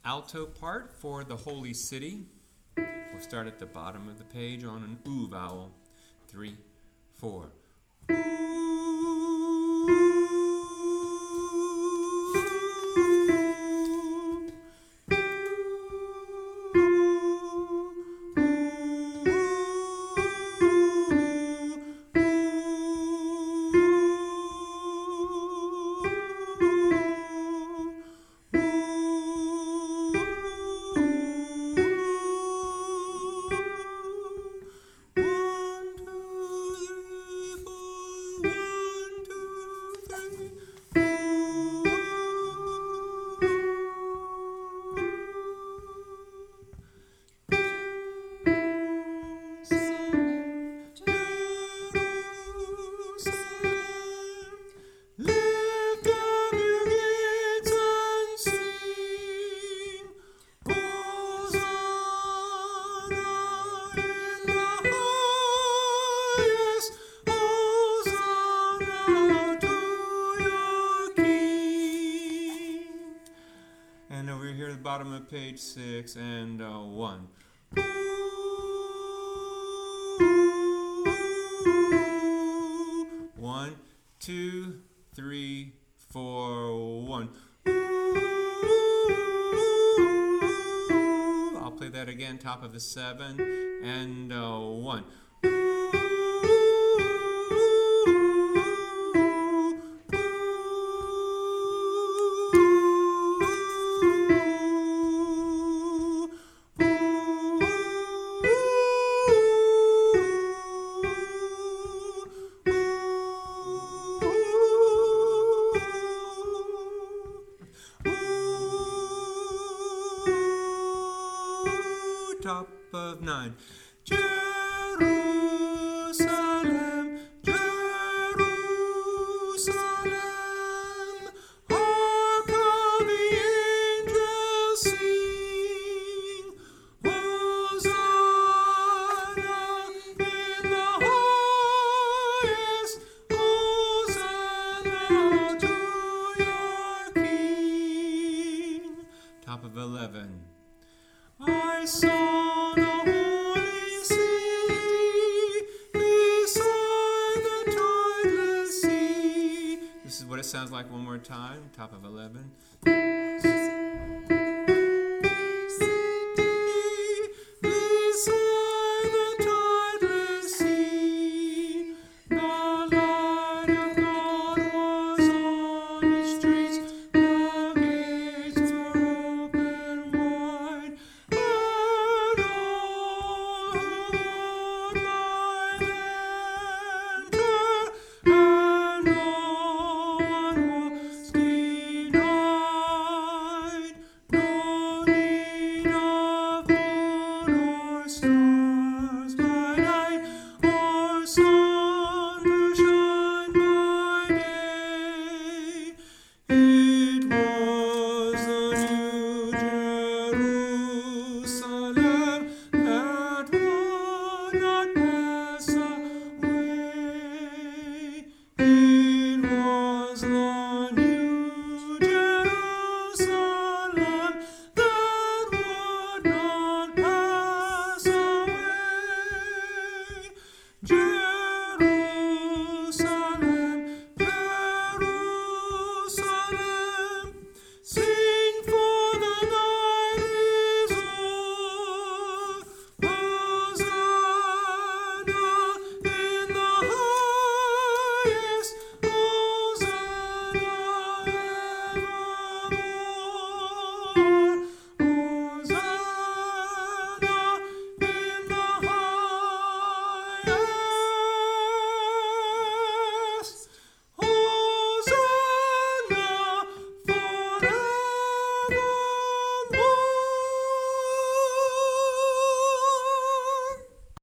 alto part for the Holy City. We'll start at the bottom of the page on an oo vowel. 3, 4. And over here at the bottom of page 6 and 1. 1, 2, 3, 4, 1. I'll play that again, top of the 7 and 1. Top of 9. Jerusalem, Jerusalem, hark how the angels sing, Hosanna in the highest, Hosanna to your King. Top of 11. I saw the holy city beside the tideless sea. This is what it sounds like one more time. Top of 11.